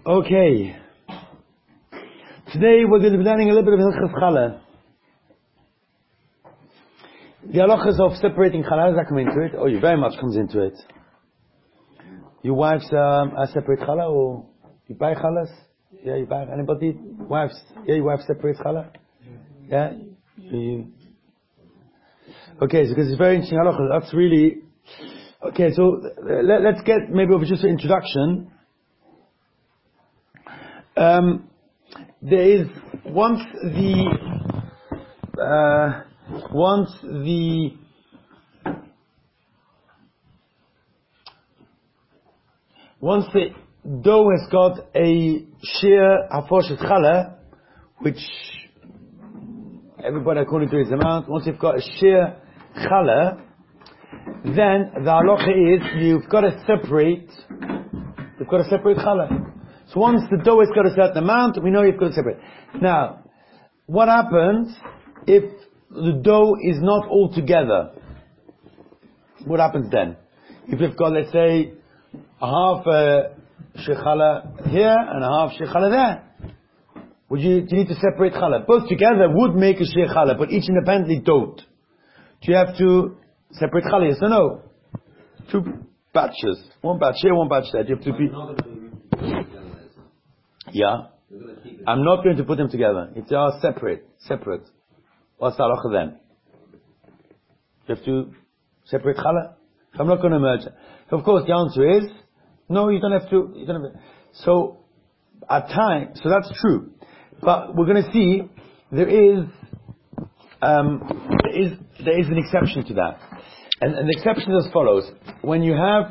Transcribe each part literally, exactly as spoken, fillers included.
Okay. Today we're going to be learning a little bit of Hilchas Challah. The halachas of separating challah, how does that come into it? Oh, you very much comes into it. Your wives um, are separate challah, or you buy challahs? Yeah, you buy. Anybody? Wives? Yeah, your wife separates challah? Yeah? You, okay, so because it's very interesting halachas. That's really... Okay, so uh, let, let's get maybe over just an introduction. Um, there is, once the... Uh, Once the once the dough has got a sheer hafoshet challah, which everybody according to his amount, once you've got a sheer challah, then the halacha is you've got to separate. You've got to separate challah. So once the dough has got a certain amount, we know you've got to separate. Now, what happens if the dough is not all together? What happens then? If you've got, let's say, a half uh, shechala here and a half shechala there, would you, do you need to separate challah? Both together would make a shechala, but each independently don't. Do you have to separate challah? Yes or no? Two batches. One batch here, one batch there. Do you have to be... Yeah. I'm not going to put them together. If they are separate, separate. What's the halacha then? You have to separate challah? So I'm not going to merge it. So of course the answer is, no, you don't have to, you don't have to. So, at times, so that's true. But we're going to see, there is, um, there is, there is an exception to that. And, and the exception is as follows. When you have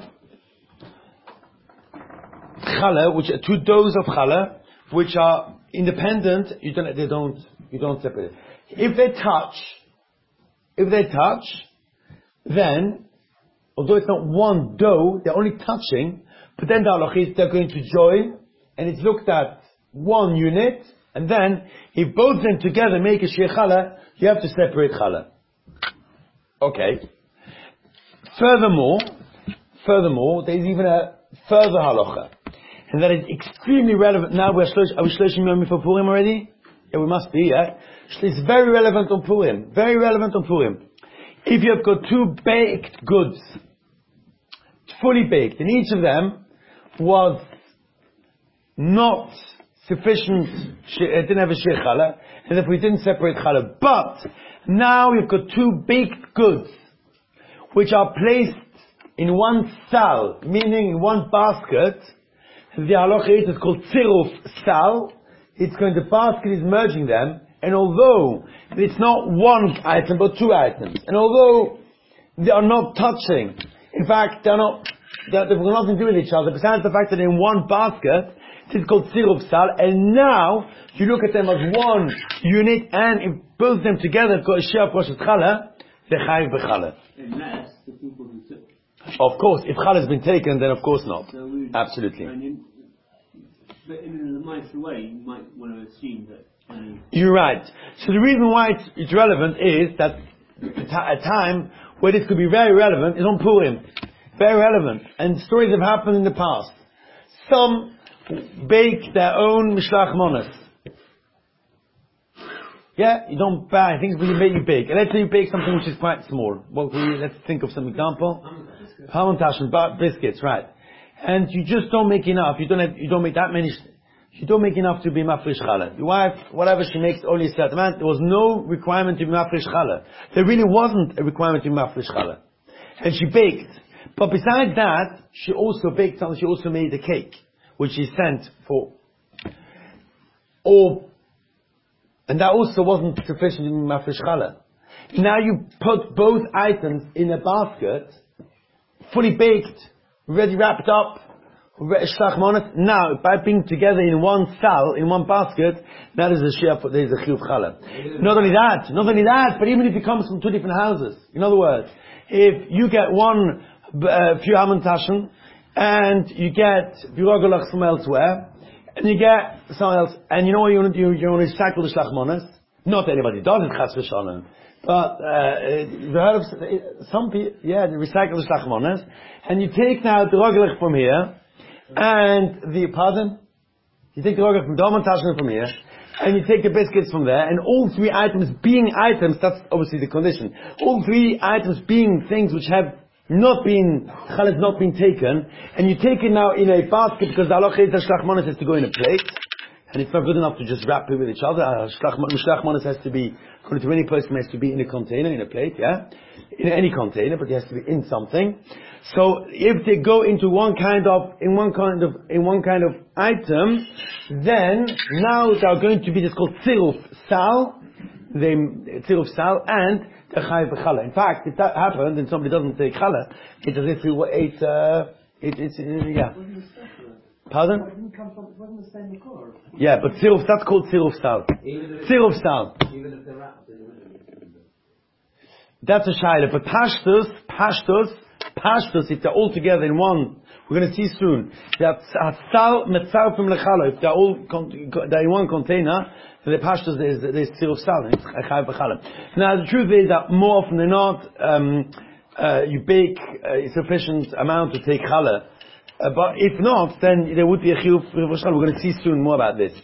challah, which are two doughs of challah, which are independent, you don't, they don't, you don't separate it. If they touch, if they touch, then, although it's not one dough, they're only touching, but then the halacha is they're going to join, and it's looked at one unit, and then, if both of them together make a shei challah, you have to separate challah. Okay. Furthermore, furthermore, there's even a further halacha, and that is extremely relevant. Now we're shlosh, are we shloshim yomim for Purim already? Yeah, we must be, yeah? It's very relevant on Purim. Very relevant on Purim. If you have got two baked goods, fully baked, and each of them was not sufficient, it didn't have a shei challah, and if we didn't separate challah, but now you've got two baked goods, which are placed in one sal, meaning in one basket, the halacha is called tziruf sal. It's going to basket is merging them, and although it's not one item but two items, and although they are not touching, in fact they're not, they're, they've got nothing to do with each other, besides the fact that in one basket, it's called tziruf sal, and now you look at them as one unit, and if both of them together have got a share of challah, they're chayiv b'challah. Unless the people who took. Of course, if challah has been taken, then of course not. So we, Absolutely. But in a nicer way, you might want to assume that. Um, You're right. So the reason why it's, it's relevant is that a time where this could be very relevant is on Purim. Very relevant. And stories have happened in the past. Some bake their own mishlach monas. Yeah, you don't buy things, but you make you bake. And let's say you bake something which is quite small. Well, we, let's think of some example. Hamantaschen, biscuits, right. And you just don't make enough. You don't have, you don't make that many, you don't make enough to be mafresh challah. Your wife, whatever she makes, only a certain amount. There was no requirement to be mafresh challah. There really wasn't a requirement to be mafresh challah. And she baked. But besides that, she also baked something, she also made a cake, which she sent for. Or, and that also wasn't sufficient to be mafresh challah. Now you put both items in a basket, fully baked, ready wrapped up, now, by being together in one sal, in one basket, that is a share for, there is a chiyuv challah. Not only that, not only that, but even if it comes from two different houses. In other words, if you get one, uh, few hamantaschen, and you get birogolach from elsewhere, and you get someone else, and you know what you want to do, you want to recycle the shlachmonas. Not everybody does it, chas v'shalom. But, uh, you've heard of some people, yeah, they recycle the shlachmonas, and you take now the rogelach from here, and the, pardon? You take the rogat from Dom and Tashman from here, and you take the biscuits from there, and all three items being items, that's obviously the condition. All three items being things which have not been, chal has not been taken, and you take it now in a basket because the halacha is that shlach manos has to go in a plate, and it's not good enough to just wrap it with each other. Uh, shlach manos has to be, according to any person, has to be in a container, in a plate, yeah? In any container, but it has to be in something. So if they go into one kind of, in one kind of, in one kind of item, then now they are going to be, this called tziruf sal, they, tziruf sal, and the chayiv b'chala. In fact, if that happened and somebody doesn't take chala, it's as if he ate, uh, it, it's, uh, yeah. Pardon? It didn't come from, it wasn't the same color. Yeah, but tziruf, that's called tziruf sal. Tziruf sal. Even if they're wrapped in That's a shayla, but pashtus, pashtus, pashtus, if they're all together in one, we're going to see soon, that sal metzar from lechala, if they're all, con- they're in one container, then the pashtus, there's, there's tziruf sal, it's chayav b'chala. Now, the truth is that more often than not, um, uh, you bake a sufficient amount to take challah. Uh, but if not, then there would be a chiyuv for challah. We're going to see soon more about this.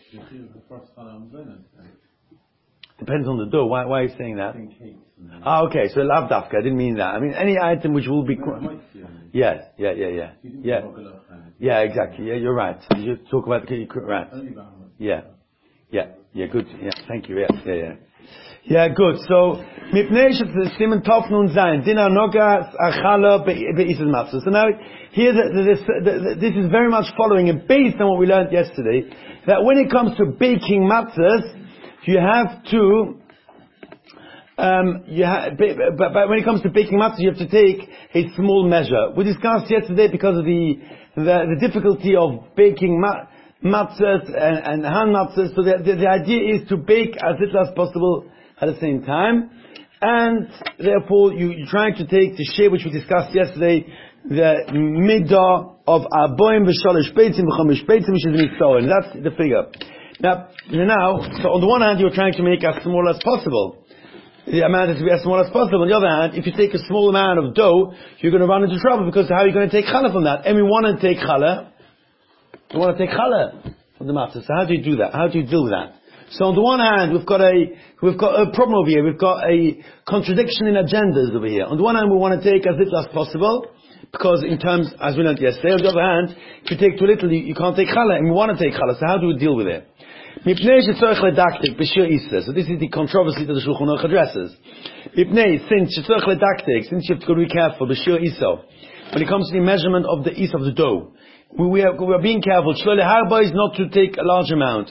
Depends on the dough. Why, why are you saying that? Ah, okay. So lav dafka. I didn't mean that. I mean any item which will be. Yes. Yeah. Yeah. Yeah. Yeah. Yeah. Exactly. Yeah. You're right. You talk about the right. Yeah. Yeah. Yeah. Good. Yeah. Thank you. Yeah. Yeah. Yeah. Yeah. Good. So mipnei shesimen tov nun zayin dina noga achala be'isad matzah. So now here the, the, the, the, this is very much following and based on what we learned yesterday, that when it comes to baking matzahs, you have to, um, you have, but, but when it comes to baking matzahs, you have to take a small measure. We discussed yesterday because of the the, the difficulty of baking ma- matzahs and, and hand matzahs. So the, the, the idea is to bake as little as possible at the same time, and therefore you, you're trying to take the share which we discussed yesterday, the midah of arboim v'shalosh beitzim v'chomish beitzim, which is mitzvah, and that's the figure. Now, now, so on the one hand, you're trying to make as small as possible. The amount has to be as small as possible. On the other hand, if you take a small amount of dough, you're going to run into trouble because how are you going to take challah from that? And we want to take challah. We want to take challah from the matzah. So how do you do that? How do you deal with that? So on the one hand, we've got a, we've got a problem over here. We've got a contradiction in agendas over here. On the one hand, we want to take as little as possible, because in terms, as we learned yesterday, on the other hand, if you take too little, you, you can't take challah, and we want to take challah. So how do we deal with it? So this is the controversy that the Shulchan Aruch addresses. Since since you have to go be careful, when it comes to the measurement of the is of the dough, we, we, are, we are being careful. Not to take a large amount.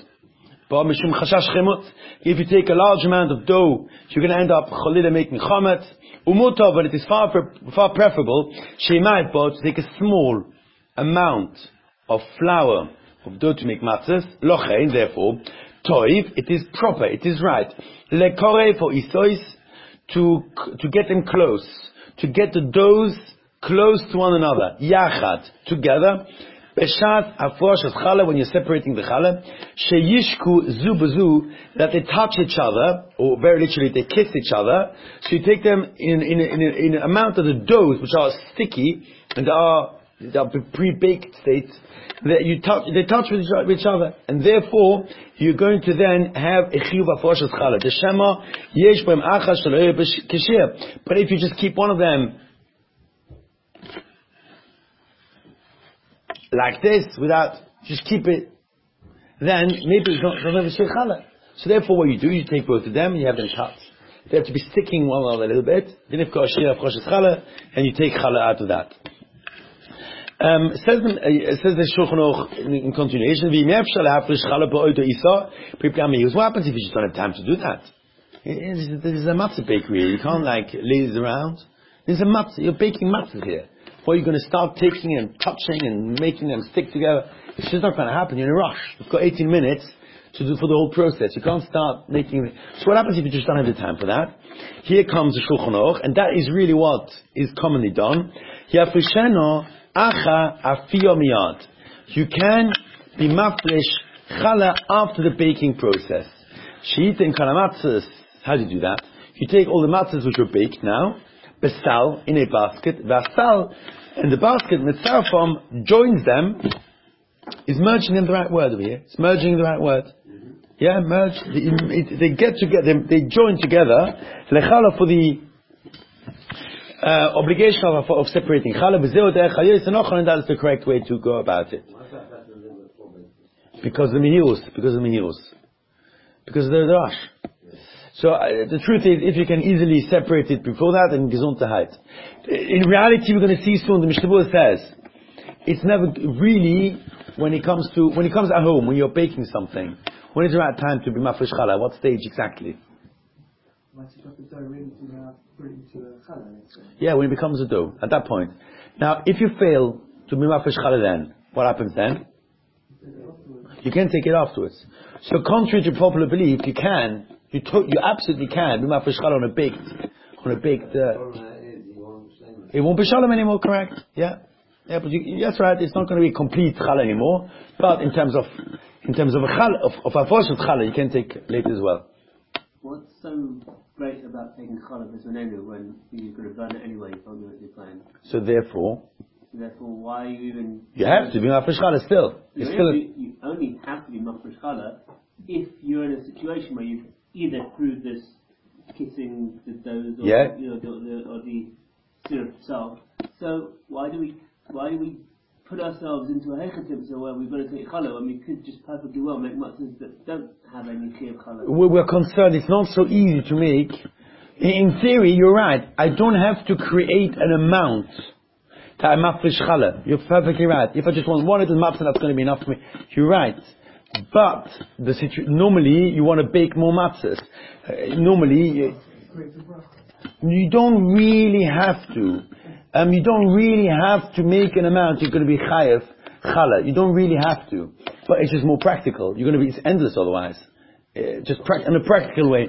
If you take a large amount of dough, you're going to end up chalila making chametz. Umutov, but it is far far preferable, shemait, but to take a small amount of flour of dough to make matzahs, lochein, therefore, toiv, it is proper, it is right. Lekore for isois, to, to get them close, to get the doughs close to one another, yachad, together, beshat afosh as challah, when you're separating the challah, sheyishku zu bezu, that they touch each other, or very literally they kiss each other, so you take them in, in, in, in an amount of the doughs, which are sticky, and are, they are pre-baked states, that you touch, they touch with each other, and therefore you're going to then have a chiyuv afosh as challah. The shema yesh b'em achas shelo keshir. But if you just keep one of them like this, without, just keep it, then maybe it's not going to have a challah. So therefore, what you do, you take both of them and you have them touch. They have to be sticking one another a little bit. Then you've got a shir afosh as challah, and you take challah out of that. Um, says, uh, says the Shulchan Aruch in, in continuation, what happens if you just don't have time to do that? This is a matzah bakery. You can't like laze around. This is a matzah. You're baking matzahs here. Or you're going to start taking and touching and making them stick together. It's just not going to happen. You're in a rush. You've got eighteen minutes to do for the whole process. You can't start making it. So what happens if you just don't have the time for that? Here comes the Shulchan Aruch, and that is really what is commonly done. Acha afiyo miyad. You can be mafresh challah after the baking process. Sheet and kalamatzas. How do you do that? You take all the matzahs which are baked now, besal in a basket, vasal, and the basket mitzarfam joins them Is merging them the right word over here? Is merging the right word? Mm-hmm. Yeah, merge. They, they get together, they join together. Lechala for the uh, obligation of, of separating. Chala b'zeo derech hayos enochon, and that is the correct way to go about it. Because of the mihirus. Because of the mihirus. Because of the rush. So uh, the truth is, if you can easily separate it before that, then Gesundheit. In reality, we're going to see soon. The Mishnah Berurah says it's never really when it comes to when it comes at home when you're baking something. When is the right time to be mafresh challah? What stage exactly? Yeah, when it becomes a dough. At that point. Now, if you fail to be mafresh challah, then what happens then? You can take it afterwards. So, contrary to popular belief, you can. You to, you absolutely can be mafresh challah on a baked on a baked. Uh, it won't be shalom anymore, correct? Yeah. Yeah, but you, that's right. It's not going to be a complete challah anymore. But in terms of in terms of a challah, of, of a portion of challah, you can take later as well. What's so great about taking challah as an enu when you're going to burn it anyway? Ultimately, plan. So therefore, therefore, why you even? You have to be mafresh challah still. You, still a, you only have to be mafresh challah if you're in a situation where you've either through this kissing the doughs or, yeah. you know, the, the, or the syrup itself. So why do we? Why do we put ourselves into a hechatim so where we've got to take challah when we could just perfectly well make matzahs that don't have any chiyuv challah? We're concerned it's not so easy to make. In theory, you're right. I don't have to create an amount to a mafresh challah. You're perfectly right. If I just want one little matzah, that's going to be enough for me. You're right. But the situ- normally you want to bake more matzahs. Uh, normally you, you don't really have to. Um, you don't really have to make an amount you're going to be chayav challah. You don't really have to. But it's just more practical. You're going to be, it's endless otherwise. Uh, just pra- in a practical way.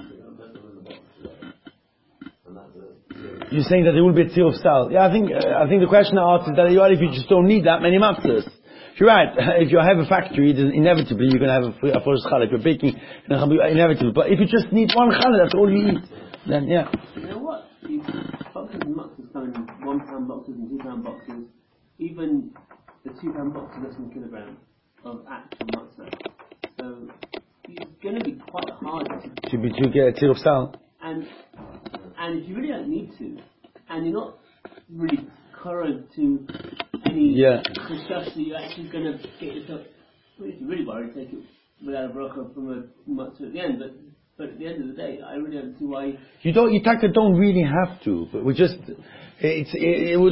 You're saying that there will be a tzir of sal. Yeah, I think, uh, I think the question I asked is that if you just don't need that many matzahs. You're right. If you have a factory, then inevitably you're going to have a first challah. If you're baking, inevitably. But if you just need one challah, that's all you eat. Then yeah. You know what? These boxes and matzahs come in one pound boxes and two pound boxes. Even the two pound box is less than a kilogram of actual matzah. So it's going to be quite hard to to, be, to get a tir of sal. And and if you really don't need to, and you're not really current to any yeah. discussion that you're actually going to get yourself, well, if you're really worried, take it without a bracha from a matzah at the end. But but at the end of the day, I really don't see why you don't. You taka don't really have to. But we just it's it, it would.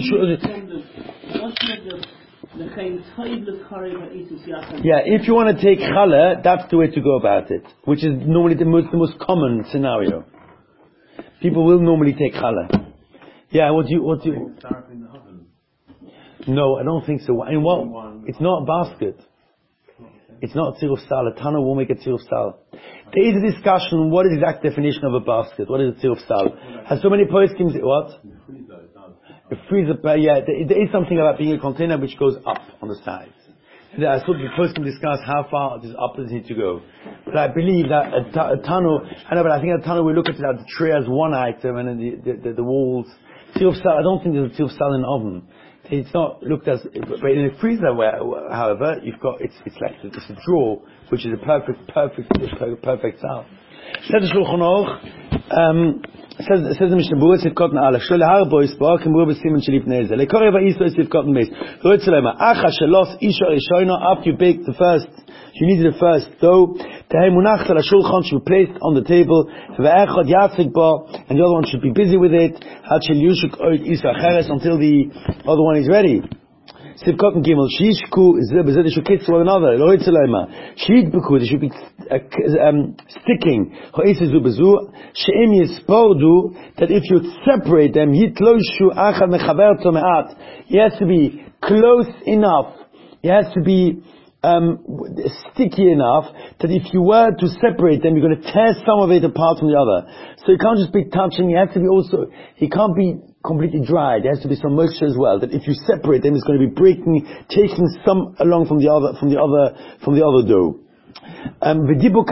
Yeah, if you want to take challah, that's the way to go about it, which is normally the most the most common scenario. People will normally take challah. Yeah, what do you what do you? No, I don't think so. In what? It's not a basket. It's not a tzir of sal. A tana will make a tzir of sal. There is a discussion on what is the exact definition of a basket. What is a tzir of sal? Has so many poskim what? A freezer. Yeah, there, there is something about being a container which goes up on the sides. I thought the poskim discuss how far this up does need to go. But I believe that a, ta- a tano. I know, but I think a tano we look at it at the tray as one item, and then the the, the, the walls. Tzir of sal. I don't think there's a tzir of sal in the oven. It's not looked as, but in a freezer, where, however, you've got it's it's like it's a drawer, which is a perfect, perfect, perfect, perfect sal. Says the Shulchan Aruch, um, says says the Mishnah Berurah, Sivkot Na'alef, Shol Har Bois Bar Kemur B'Siman Shelif Nezer. Lekor Eva Iso Sivkot Meis. Roitzelema Acha Shelos Isha Rishono. After you bake the first, you needed the first dough. Tehei Munach Al Shulchan should be placed on the table. Ve'echad Yatzik Bar, and the other one should be busy with it. Had Shel Yushuk Oid Isa Acheres, until the other one is ready. Sivkot and Gimel Shishku Zeh they should kiss one another. Roitzelema Shid Beku, they should be uh, um, sticking. Ho'isezu Bezu She'im Yispordu, that if you separate them, Yitloshu Achad Mechaberto Me'at, he has to be close enough. He has to be um, sticky enough that if you were to separate them, you're going to tear some of it apart from the other. So you can't just be touching. He has to be also. He can't be completely dry. There has to be some moisture as well. That if you separate them, it's going to be breaking, taking some along from the other, from the other, from the other dough. Um,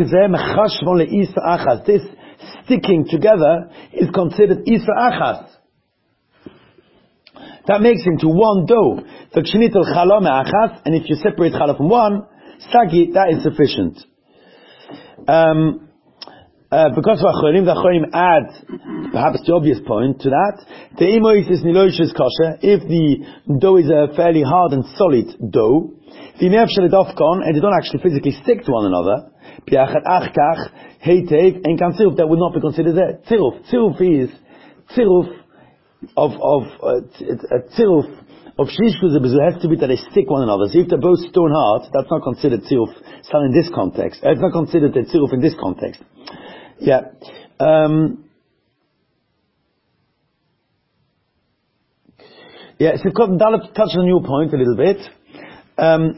this sticking together is considered isa achas. That makes into one dough. And if you separate challah from one, sagi, that is sufficient. Um, uh, because of Achorim, the Achorim add perhaps the obvious point to that. The imois is niloishes kosher, if the dough is a fairly hard and solid dough, the and they don't actually physically stick to one another, that would not be considered there. Tziruf. Tziruf is tziruf of, of, uh, a tziruf of shishkuz has to be that they stick one another. So if they're both stone hard, that's not considered tziruf in this context. It's not considered a tziruf in this context. Yeah. Um, yeah, so I've touched on your point a little bit. Um,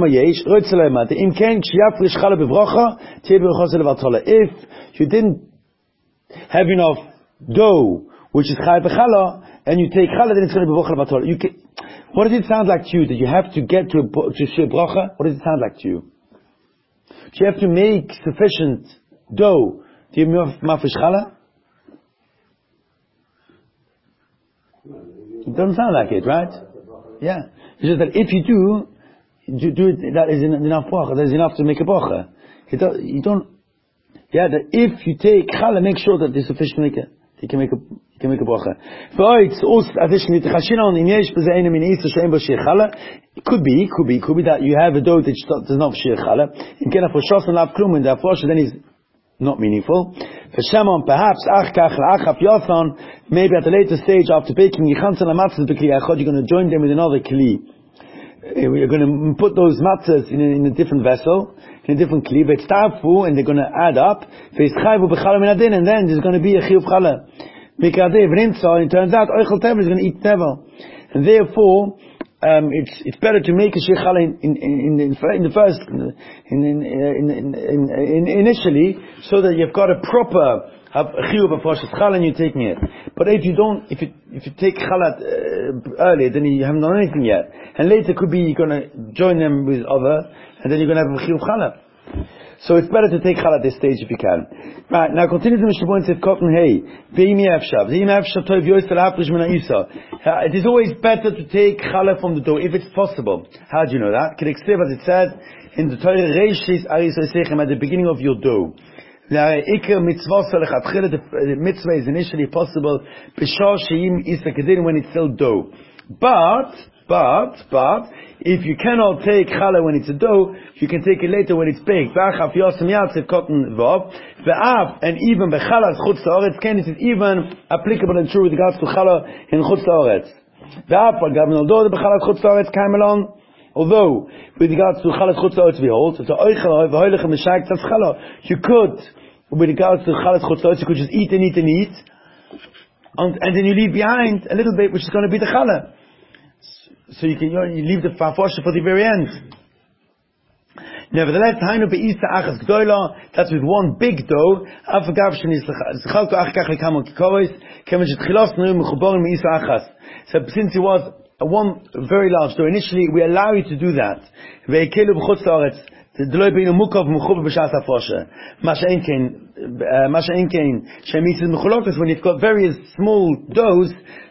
if you didn't have enough dough, which is chai b'chala, and you take challah, then it's going to be bracha levatol. You can, what does it sound like to you? That you have to get to a, to shir bracha? What does it sound like to you? Do you have to make sufficient dough to give mafish challah? It doesn't sound like it, right? Yeah. It's just that if you do, you do it, that is enough bracha. That is enough to make a bracha. You don't, you don't, yeah, that if you take challah, make sure that there's sufficient to make it. You can make a, you can make a bracha. It could be, could be, could be that you have a dough that does not have shir challah. In kena for shos and lav klum, and therefore then is not meaningful. For Shimon, perhaps, maybe at a later stage after baking, you're going to join them with another kli. You're going to put those matzahs in a, in a different vessel, in a different kli, and they're going to add up, and then there's going to be a chiyuv challah. It turns out, Oichel Tevel is going to eat Tevel. And therefore, um, it's, it's better to make a shir challah in, in, in, in, in the first, in, in, in, in, in, initially, so that you've got a proper have a chiyuv of Rosh Challah and you're taking it. But if you don't, if you, if you take Challah uh, earlier, then you haven't done anything yet. And later could be you're going to join them with other, and then you're going to have a chiyuv Challah. So it's better to take Challah at this stage if you can. Right, now continue to Mishnah point, says, Cotton, hey, Ve'imi Efshav, Ve'imi Efshav Tov Yosel Haprish Mina Isa. It is always better to take Challah from the dough, if it's possible. How do you know that? Kedeksev, as it says, in the Torah, Reishis Aris Oisechem, at the beginning of your dough. The mitzvah is initially possible when it's still dough. But, but, but, if you cannot take challah when it's a dough, you can take it later when it's baked. And even b'chalas chutz haaretz, can it is even applicable and true with regards to challah in chutz haaretz. Although, with regards to chalas chutz haaretz, we hold, you could, with regards to chalas chutz haaretz, you could just eat and eat and eat, and, and then you leave behind a little bit, which is going to be the challah. So you can, you, know, you leave the farfosha for the very end. Nevertheless, that's with one big dough. So since it was one very large dough, initially we allow you to do that. When you've got various small doughs,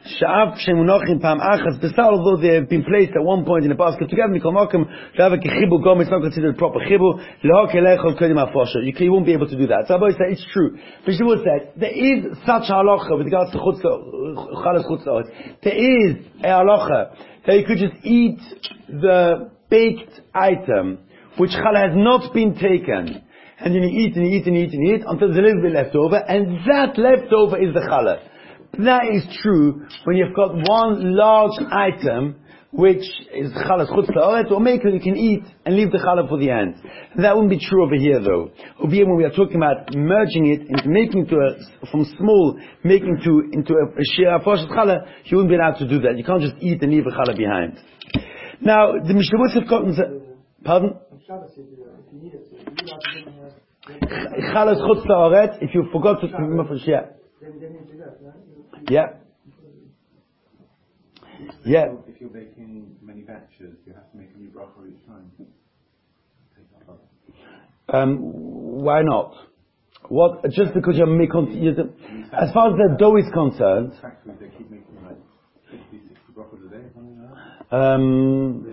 although they have been placed at one point in a basket together, it's not considered a proper chibur. You won't be able to do that. So I say it's true. Mishnah said there is such a halacha with regards to chalas chutz haaretz. There is a halacha that you could just eat the baked item which challah has not been taken, and then you eat and you eat and you eat and you eat until there's a little bit left over, and that leftover is the challah. That is true when you've got one large item which is challah chutz haaretz, or make it you can eat and leave the challah for the end. That wouldn't be true over here though. Over here when we are talking about merging it into making to a, from small, making to, into a, a shir afoshet challah, you wouldn't be allowed to do that. You can't just eat and leave the challah behind. Now, the Mishnah have gotten, pardon? Chalas chutz haaretz, if you forgot to remember, yeah. Yeah. Yeah. If you're baking many batches, you have to make a new bracha each time. Um, why not? What? Just because you're making, as far as the dough is concerned. Factories, they keep making like fifty, sixty brachas a Um,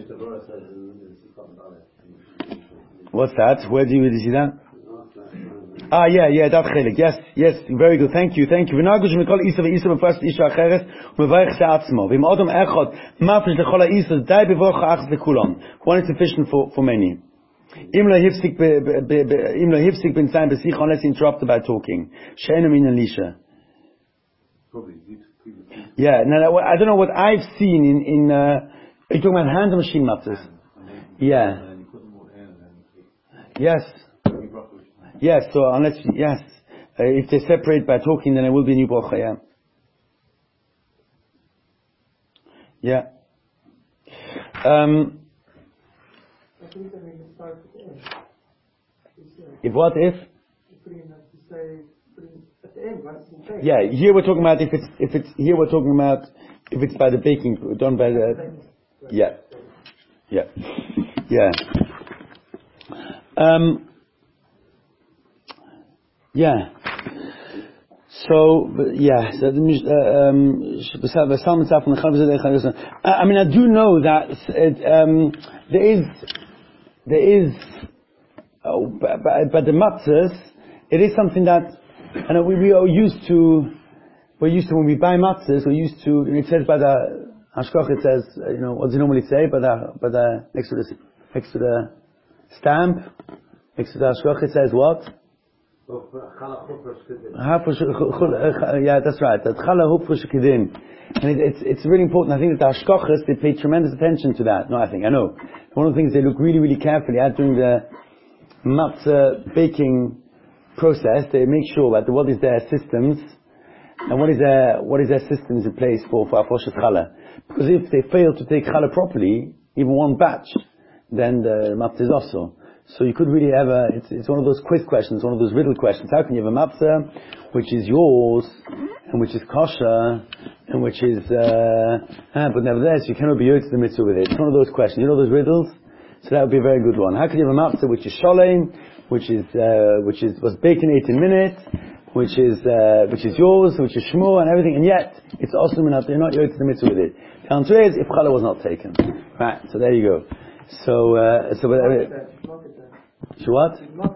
what's that? Where do you, where do you see that? Ah, yeah, yeah, that chelik. Yes, yes, very good. Thank you, thank you. V'nagush mikol isa v'isa b'fast isha acheres u'mevaych she'atzmo. V'im odom echot mafresh lechol ha'isa dai b'vocha achas lekulam. One is sufficient for, for many. Im lo hifsik b'ntzayim b'sich unless interrupted by talking. She'enu min alisha. Yeah, now I don't know what I've seen in, in, uh, are you talking about hand or machine matzahs? Yeah. Yes. Yes, so unless, yes, uh, if they separate by talking, then it will be a new bracha, yeah. Yeah. Um, if what, if? Yeah, here we're talking about if it's, if it's, here we're talking about if it's by the baking, done by the, yeah. Yeah. Yeah. Um, Yeah. So, yeah. So, um, I mean, I do know that it, um, there is, there is, oh, but, but the matzahs, it is something that, and we, we are used to, we're used to when we buy matzahs, we're used to, it says by the hashkoch, it says, you know, what does it normally say? By the, by the, next to the, next to the stamp, next to the hashkoch, it says what? Yeah, that's right. And it, it's it's really important. I think that the hashkochas, they pay tremendous attention to that. No, I think I know. One of the things they look really, really carefully at during the matzah baking process, they make sure that what is their systems and what is their what is their systems in place for for afoshet challah. Because if they fail to take challah properly, even one batch, then the matzah is also. So you could really have a, it's, it's one of those quiz questions, one of those riddle questions. How can you have a matzah which is yours, and which is kosher, and which is, uh, ah, but nevertheless you cannot be yotze the mitzvah with it. It's one of those questions. You know those riddles? So that would be a very good one. How can you have a matzah which is sholem, which is, uh, which is, was baked in eighteen minutes, which is, uh, which is yours, which is shmur and everything, and yet it's awesome enough that you're not yotze the mitzvah with it. The answer is, if challah was not taken. Right, so there you go. So, uh, so, but, uh, so what?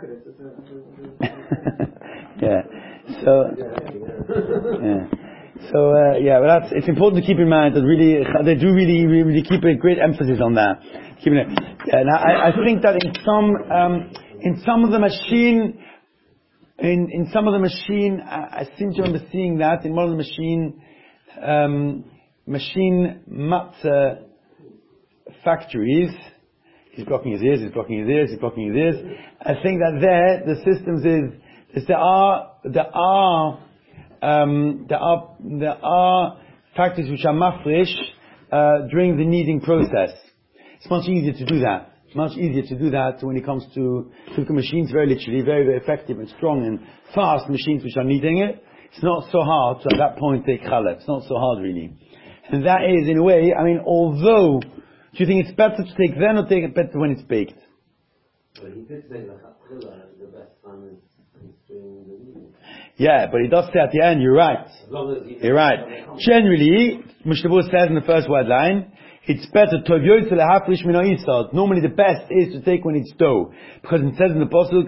Yeah. So, yeah. So, uh, yeah, but that's, it's important to keep in mind that really, they do really, really keep a great emphasis on that. Keeping it. And I, I think that in some, um, in some of the machine, in, in some of the machine, I, I seem to remember seeing that in one of the machine, um, machine matzah factories. He's blocking his ears, he's blocking his ears, he's blocking his ears. I think that there, the systems is, is there are, there are, um, there are, there are factors which are mafresh, uh, during the kneading process. It's much easier to do that. It's much easier to do that when it comes to, to the machines, very literally, very, very effective and strong and fast machines which are kneading it. It's not so hard to at that point take challah. It's not so hard really. And that is, in a way, I mean, although, do you think it's better to take then or take it better when it's baked? Well, he did say that the best time is during the evening. Yeah, but he does say at the end, you're right. As long as he You're right. Generally, Mishnah says in the first word line, it's better to have normally the best is to take when it's dough. Because it says in the Pasuk,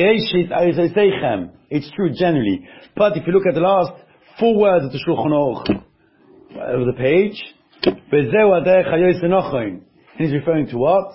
it's true generally. But if you look at the last four words of the Shulchan Aruch, over the page, and he's referring to what?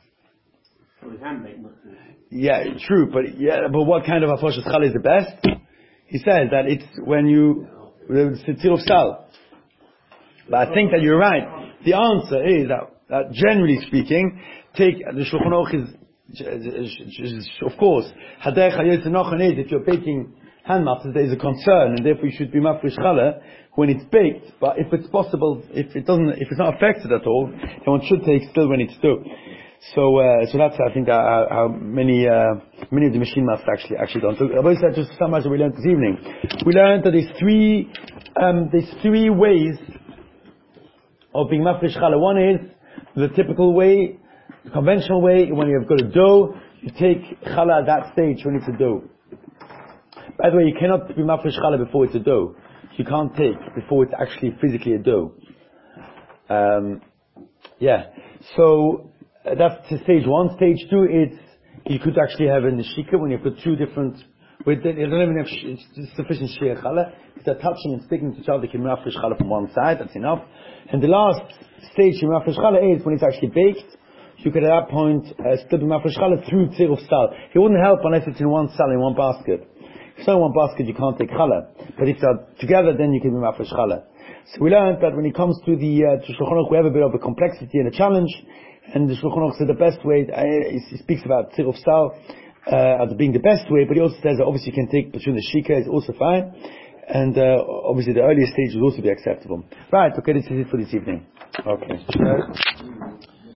Yeah, true, but yeah, but what kind of afoshes challah is the best? He says that it's when you, it's the tir of sal. But I think that you're right. The answer is that, that generally speaking, take, the Shulchan Aruch is, is, of course, hadech hayos enochen is, if you're baking hand matzahs, there is a concern, and therefore you should be mafresh challah when it's baked. But if it's possible, if it doesn't, if it's not affected at all, then one should take still when it's dough. So, uh, so that's, I think, uh, how many, uh, many of the machine maths actually, actually done. So, obviously, just to summarize what we learned this evening. We learned that there's three, um, there's three ways of being mafresh challah. One is the typical way, the conventional way, when you've got a dough, you take challah at that stage when it's a dough. By the way, you cannot be mafresh challah before it's a dough. You can't take before it's actually physically a dough. Um, Yeah. So uh, that's to stage one. Stage two, it's you could actually have in the shika when you put two different. With the, you don't even have sh- sufficient shia challah. If they're touching and sticking to each other, they can mafresh challah from one side. That's enough. And the last stage in mafresh challah is when it's actually baked. You could at that point uh, still be mafresh challah through tziruf sal. It wouldn't help unless it's in one sal in one basket. If it's in one basket, you can't take challah. But if they're together, then you can be mafresh challah. So we learned that when it comes to the uh, to Shulchan Aruch, we have a bit of a complexity and a challenge. And the Shulchan Aruch said the best way. Uh, he speaks about tziruf sal uh, as being the best way, but he also says that obviously you can take between the shika is also fine, and uh, obviously the earlier stage will also be acceptable. Right? Okay, this is it for this evening. Okay.